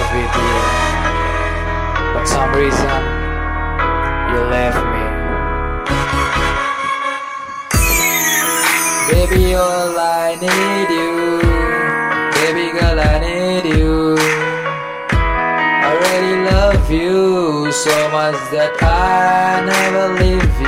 love with you, but some reason you left me. Baby, all I need you. Baby girl, I need you. I really love you so much that I never leave you.